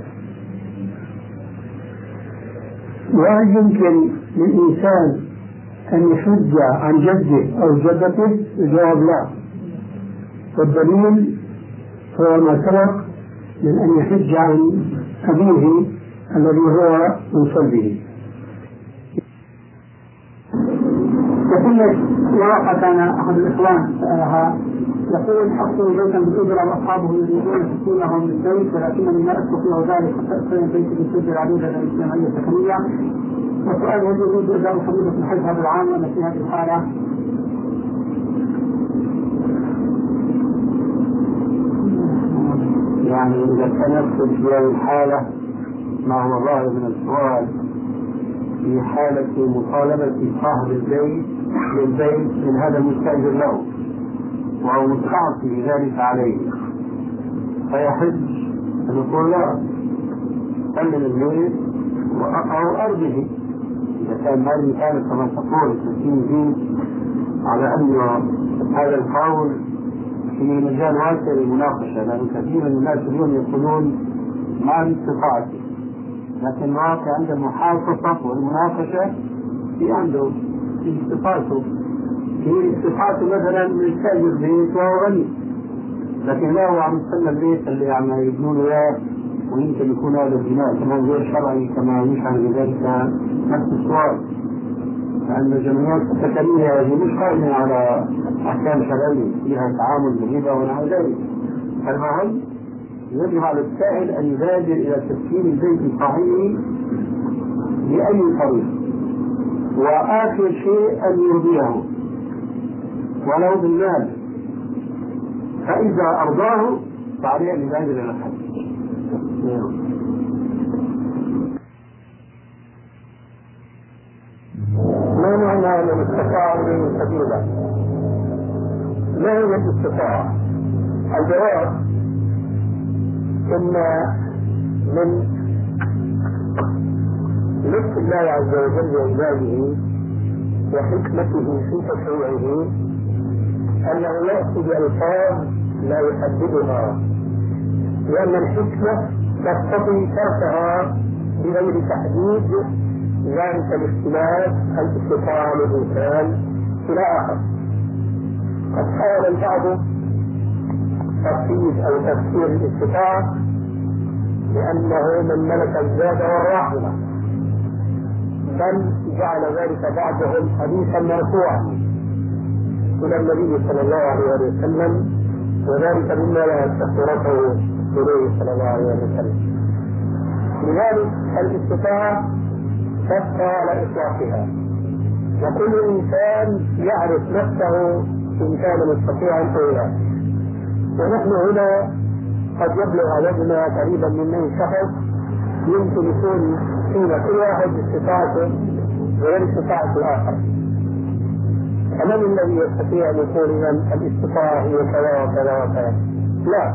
وهل يمكن للإنسان أن يحج عن جده أو جدته؟ الجواب لا، والدليل هو ما سبق من أن يحج عن أبيه الذي هو من صلبه. وكل ورقة كان أحد الإخوان سألها يقول حصلوا بيتا بالأجرة وأصحابه يريدون تسكينهم للبيت، ولكنني لا أستطيع ذلك حتى أستلم بيت بالسجل العديدة الإسلامية السكنية. والسؤال هل يجوز إداء فريضة الحج هذا العام ولا في هذه الحالة؟ يعني إذا كان يقصد في هذه الحالة ما هو ظاهر من السؤال في حالة مطالبة صاحب البيت للبيت من هذا المستأجر له وهو متعاطي ذلك عليه فيحج، فنقول لا، سلم البيت أو أرضه إذا كان هذه كانت كما تقول التسليم فيه، على أن هذا القول في مجال واسع للمناقشة، لأن كثير من الناس اليوم يقولون ما باستطاعته، لكن الواقع عند المحافظة والمناقشة في عنده في استطاعته في استطاعته مثلا من يستأجر بيت وهو غني، لكن لا هو عم يستنى البيت اللي عم يبنون اياه، ويمكن يكون هذا البناء كمان غير شرعي كما يشعر بذلك نفس السؤال، لأن الجمعيات السكنية هذه مش قائمة على أحكام شرعية فيها تعامل بالربا ونحو ذلك. المهم يجب على السائل أن يبادر إلى تسكين البيت الصحيح بأي طريق، وآخر شيء أن يرضيه ولو بالمال، فإذا أرضاه فعليه أن يبادر إلى الحج. ما معنى من استطاع إليه سبيلا؟ ما هي الاستطاعة؟ الجواب إن من لطف الله عز وجل وعباده وحكمته في تشريعه أنه يأتي بألفاظ لا يحددها، لأن الحكمة تقتضي تركها بغير تحديد، ذلك الاختلاف الاستطاعة للإنسان إلى آخر. قد حاول البعض تفسير أو تفسير الاستطاعة لأنه من ملك الزاد والراحلة، بل جعل ذلك بعضهم حديثا مرفوعا إلى النبي صلى الله عليه وسلم، وذلك مما لا يستحضرته إليه صلى الله عليه وسلم. لذلك الاستطاعة تبقى على إطلاقها، وكل إنسان يعرف نفسه إن كان مستطيعا أو لا. ونحن هنا قد يبلغ عددنا قريبا من مئة شخص، يمكن يكون فينا كل واحد استطاعته غير استطاعة الآخر. فمن الذي يستطيع أن يقول إذن الاستطاعة هي كذا وكذا وكذا؟ لا،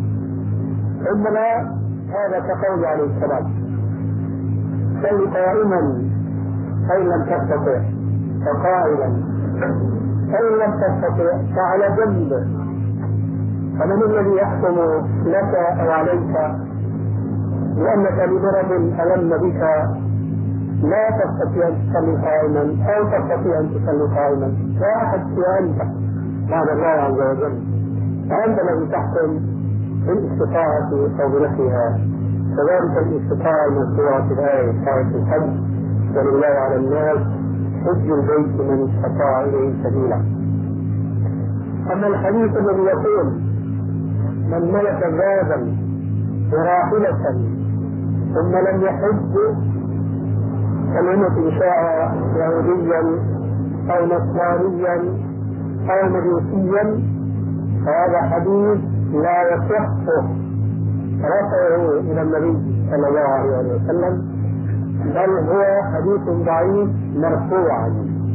إنما هذا كقول عليه السلام: صل قائما فإن لم تستطع، فقائلا فإن لم تستطع فعلى جنب. فمن الذي يحكم لك أو عليك لأنك بمرض ألم بك لا تستطيع أن تصلي قائما أو تستطيع أن تصلي قائما؟ لا أحد أنت بعد الله عز وجل، فأنت الذي تحكم بالاستطاعة أو بنفسها. كذلك الاستطاعة المذكورة في الآية آية الحج: ولله على الناس حج البيت من استطاع إليه سبيلا. أما الحديث الذي يقول: من ملك زادا وراحلة ثم لم يحج فليمت إن شاء يهوديا أو نصرانيا أو مجوسيا، فهذا حديث لا يصح رفعه إلى النبي صلى الله عليه وسلم، بل هو حديث ضعيف مرفوع،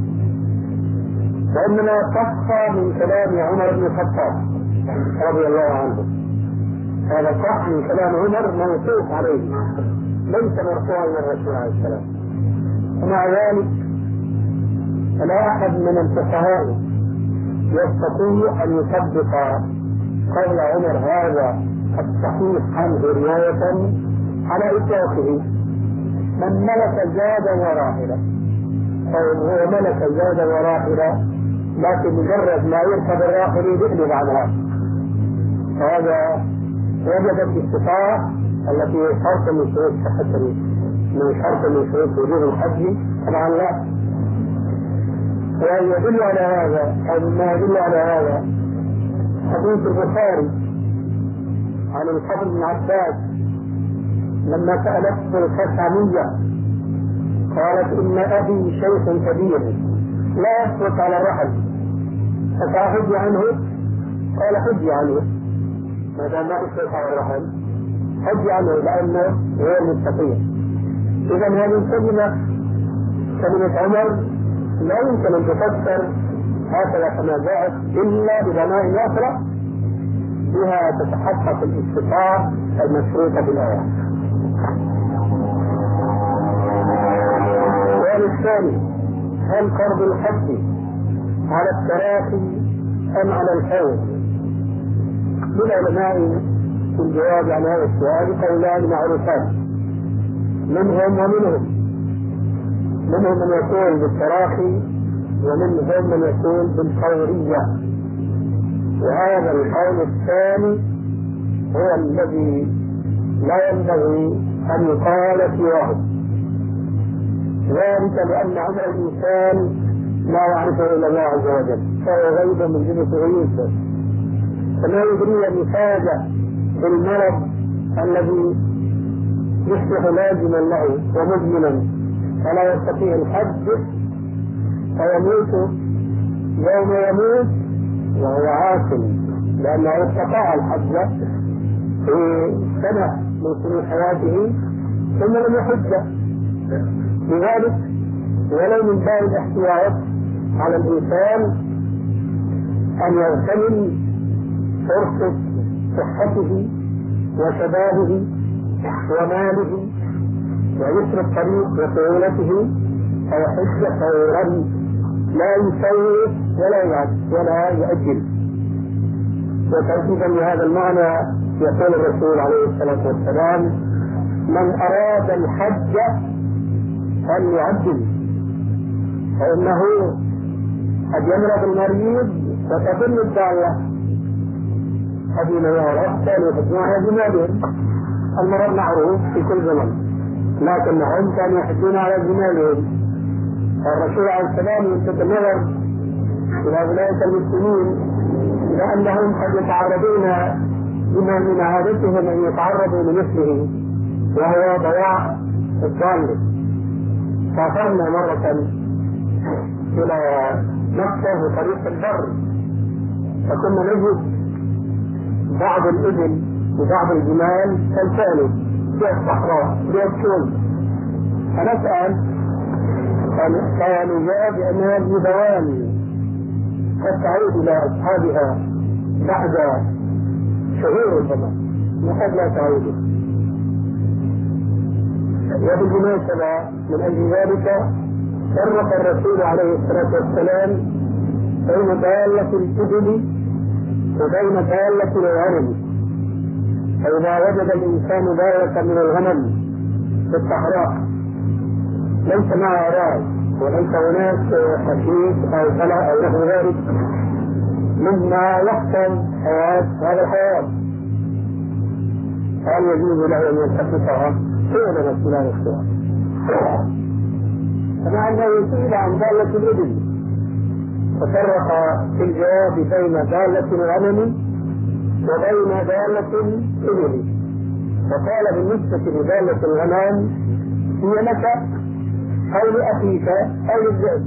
وإنما صح من كلام عمر بن الخطاب رضي الله عنه. هذا صح من كلام عمر موقوف عليه، ليس مرفوعا من الرسول عليه السلام. ومع ذلك فلا أحد من الفقهاء يستطيع أن يطبق قول عمر هذا الصحيح عنه رواية على إطلاقه: من ملك زاد وراحلة. هو ملك زاد وراحلة، لكن مجرد ما يركب الراحل يقلب عنها. هذا وجد الاستطاعة التي شرط من شروط صحة من شرط من شروط وجوب الحج؟ طبعا لا. ويدل على هذا أو ما يدل على هذا حديث البخاري عن الفضل بن عباس لما سألته الخشعمية قالت: إن أبي شيخ كبير لا يثبت على الرحل فأحج عنه. قال: حج عنه ما دام ما يثبت على الرحل، حج عنه لأنه غير مستطيع. إذا هذه الكلمة كلمة عمر لا يمكن أن تفسر هكذا كما جاءت إلا ببناء أخرى بها تتحقق الاستطاعة المشروطة بالآيات. السؤال الثاني: هل فرض الحج على التراخي أم على الفور؟ للعلماء في الجواب عن هذا السؤال قولان معروفان منهم ومنهم. منهم من يقول بالتراخي ومنهم من يقول بالفورية، وهذا القول الثاني هو الذي لا ينبغي أن يقال سواه، ذلك لأن عمر الإنسان لا يعرفه إلا الله عز وجل، فهو غيب من جنة غيوبه، فما يدري أن يفاجأ بالمرض الذي يصبح لازما له ومزمنا فلا يستطيع الحج فيموت يوم يموت وهو عاقل، لأنه استطاع الحج في سنة من سنين حياته ثم لم يحج. لذلك ولو من باب الاحتياط على الإنسان أن يغتنم فرصة صحته وشبابه وماله ويسر الطريق وسهولته فيحج فورا، لا يسوف ولا يعد ولا يؤجل. وتأكيدا لهذا المعنى يقول الرسول عليه الصلاة والسلام: من أراد الحج فليعجل، فإنه قد يمرض المريض وتضل الدعوة. الذين يعرف كانوا يحجون على جمالهم، المرض معروف في كل زمن، لكنهم كانوا يحجون على جمالهم. الرسول عليه السلام يلفت النظر إلى أولئك المسلمين لأنهم قد يتعرضون بما من عادتهم أن يتعرضوا لمثله وهو ضياع الضال. سافرنا مرة إلى مكة وطريق البر، فكنا نجد بعض الإبل وبعض الجمال تلتالي في الصحراء في الشوم، فنسأل قالوا جاء بأن هذه دوال قد تعود إلى أصحابها بعد شهور الزمن وقد لا تعود. وبالمناسبة من أجل ذلك فرق الرسول عليه الصلاة والسلام بين دالة الإبل وبين دالة الغنم. فإذا وجد الإنسان دالة من الغنم في الصحراء ليس معها راعي وليس هناك حشيش أو فلا أو نحو ذلك مما يحكم حياة هذا الحيوان، هل يجوز له أن يلتقطها؟ سئل رسول الله الصلاة والسلام فمع أنه سئل عن دالة الإبل ففرق في الجواب بين دالة الغنم وبين دالة الإبل، فقال بالنسبة لدالة الغنم هي لك أو لأخيك أو للذئب،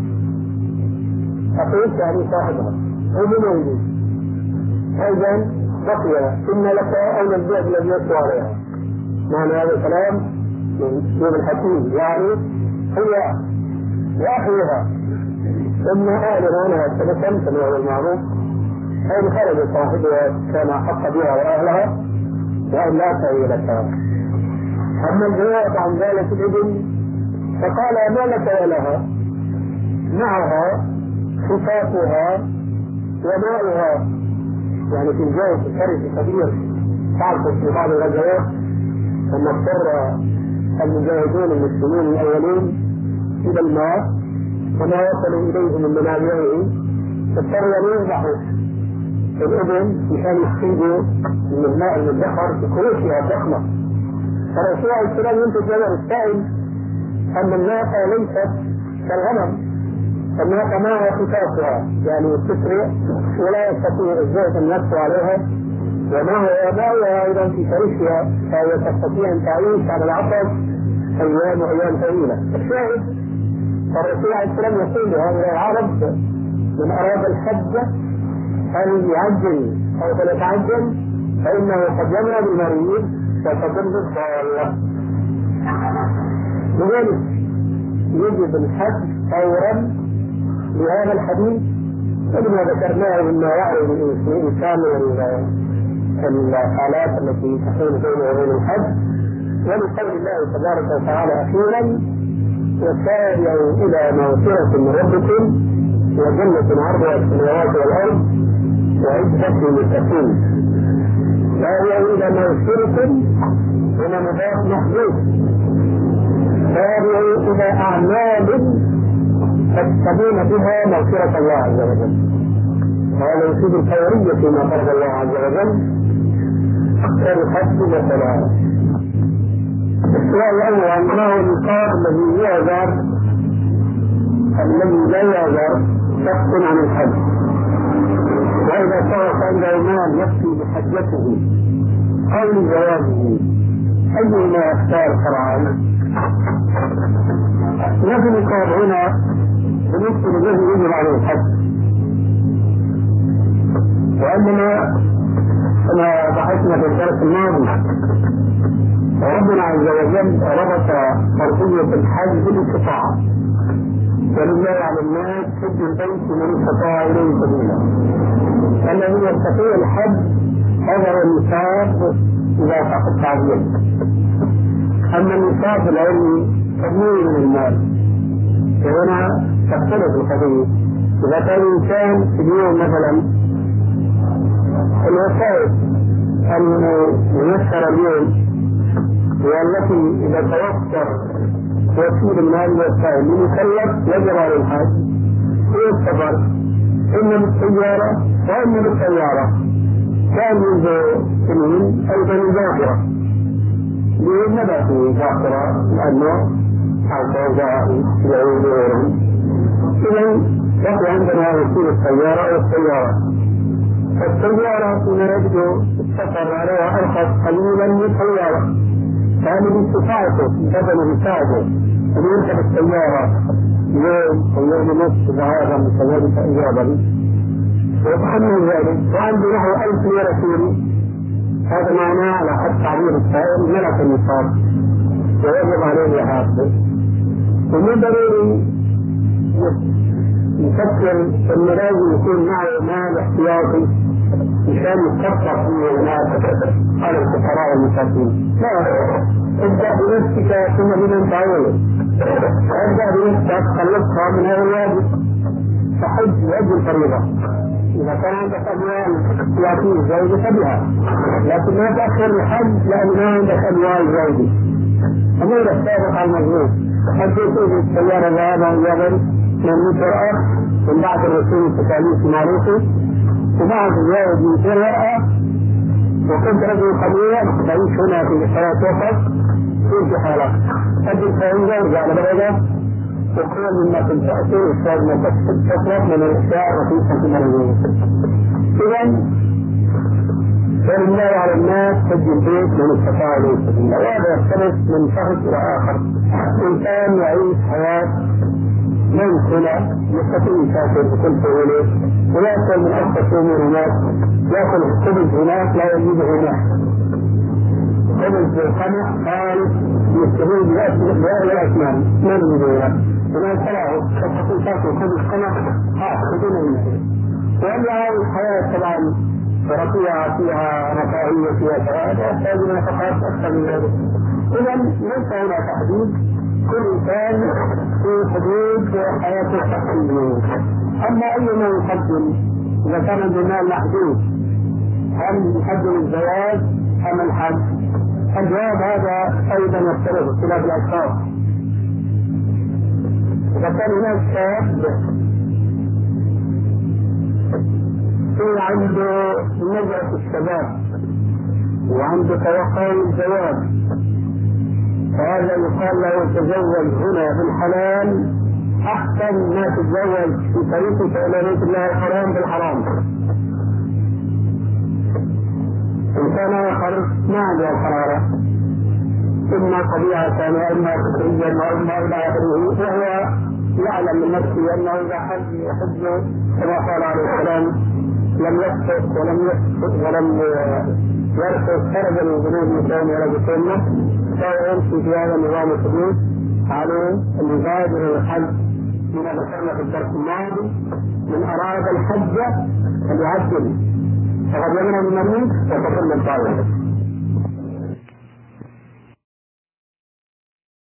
أخيك يعني صاحبها أو بموجود، أيضا بقي إن لك أو للذئب الذي يطلع عليها. معنى هذا الكلام من الحكيم يعني هي وأخيها ثم أهلها عنها سنة كما هو المعروف، أي خرج صاحبها كان حق بها وأهلها وأن لا فهي لك. أما الجواب عن ذلك الإبل فقال ما لك ولها، معها خفافها وماؤها يعني في الجو في فرق كبير تعرف في بعض الغزوات لما اضطر المجاهدون المسلمين الاولين الى الماء وما وصلوا اليه من منابعهم اضطروا ان يذبحوا الابن مشان يصيبوا من الماء المدخر في كروشها الضخمه. فالرسول عليه السلام ينتج لنا السائل ان الناقه ليست كالغنم، الناقه معها خفافها يعني تسرع ولا يستطيع الزوج ان يقسو عليها، ومعها ابائها ايضا في فريشها فهي تستطيع ان تعيش على العطش ايام وايام طويله. الشاهد فالرسول عليه السلام يقول لهؤلاء العرب من اراد الحج ان يعجل او فليتعجل فانه قد يمرض المريض وتضل الضاله. لذلك يجب الحج فورا بهذا الحديث وبما ذكرناه مما يعرض الانسان من الحالات التي تحول بينه وبين الحج، ولقول الله تبارك وتعالى اخيرا وسارعوا الى مغفرة من ربكم وجنة عرضها السماوات والارض وعدة للمتقين. سارعوا الى مغفرة هنا مضاف محذوف، سارعوا الى اعمال تقتضون بها مغفرة الله عز وجل. وهذا يفيد الفورية فيما فرض الله عز وجل كالحج مثلا. السؤال الأول ما هو النقاط الذي يعذر الذي لا يعذر شخص عن الحج، وإذا صار عنده مال يكفي بحجته أو لزواجه أيهما يختار شرعا؟ نفي النقاط هنا بالنسبة للذي يجب عليه الحج، وعندما كما بحثنا في الدرس الماضي ربنا عز وجل ربط فرضية الحج بالاستطاعة، ولله على الناس حج البيت من استطاع إليه سبيلا، الذي يستطيع الحج هذا هو النصاب إذا صح التعبير. أما النصاب العلمي تمويل من المال، فهنا تختلف القضية. إذا كان الإنسان في اليوم مثلا الوسائل الميسرة اليوم والتي إذا توفر وسيل المال والوسائل لمكلف يجب على الحج هو السفر إما بالسيارة وإما بالسيارة، كان منذ سنين أيضا الباخرة لماذا في باخرة لأنه حتى جاء يعود غيرهم. إذن يأتي عندنا وسيلة السيارة والسيارة، فالسيارة فيما يبدو السفر عليها أرخص قليلا من السيارة، فهذه باستطاعته بدل مساعده أن يركب السيارة يوم أو يوم ونصف ذهابا بسيارة إجابة ويتحمل ذلك وعنده نحو ألف ليرة سوري، هذا معناه على حد تعبير السائل ملك النصاب ويجب عليه إحاطته. ومن ضروري يفكر أن لازم يكون معه مال احتياطي مشان يتخطط فيه هناك على الفقراء والمساكين. لا، ابدأ بنفسك ثم بمن تعود، ابدأ بنفسك خلصها من هذا الواجب فحج وأجل الفريضة. إذا كان عندك أموال احتياطية زوجة بها، لكن ما تأخر الحج لأن ما عندك أموال زوجة. أمور السابق على المظلوم حجيت السيارة ذهابا إيابا من مترأة من بعد الرسول التكاليف معروفة، وبعد الزواج من شرعة وكنت رجل قبيلة تعيش هنا في حياة وسط كنت حالة أجل فإنجا ارجع لبلده وكل مما كنت أأتي أستاذ ما تطلق من الإشياء رخيصة في مرضيه. إذن فلله على الناس حج البيت من استطاع إليه سبيلا، وهذا يختلف من شخص إلى آخر. إنسان يعيش حياة ممكنة يستطيع يسافر بكل سهولة ويأكل من أبسط أمور هناك، يأكل الخبز هناك لا يجده هناك، خبز القمح خالص يستهل بأهل الأثمان ما يجده هناك، هناك تلاعب تستطيع تأكل خبز قمح خذون هناك. وأما هذه الحياة طبعا رفيعة فيها رفاهية فيها سعادة يحتاج إلى نفقات أكثر من ذلك. إذن ليس هناك تحديد، كل إنسان في حدود حياته الشخصية. أما أي ما يقدم إذا كان المال محدود هل الحج للزواج أم الحج؟ الجواب هذا أيضا يختلف اختلاف الأشخاص. إذا كان هناك شاب في عنده نزعة الشباب وعنده توقع الزواج، فهذا يقال له تزوج هنا بالحلال أحسن ما تتزوج في طريقة إلى بيت الله الحرام بالحرام. إن كان آخر ما عنده الحرارة، إما طبيعة وإما فكريا وإما إلى آخره، وهو يعلم من نفسه أنه إذا حج يحج كما قال عليه السلام لم يسقط ولم يسقط ولم يرفض خرج من ذنوب مكان ولا بسنة، فهو يمشي في هذا النظام الحدود عليه أن يبادر الحج من ذكرنا في الدرس الماضي. من أراد الحج فليعجل فقد يمنع من المريض وتقل الطاولة.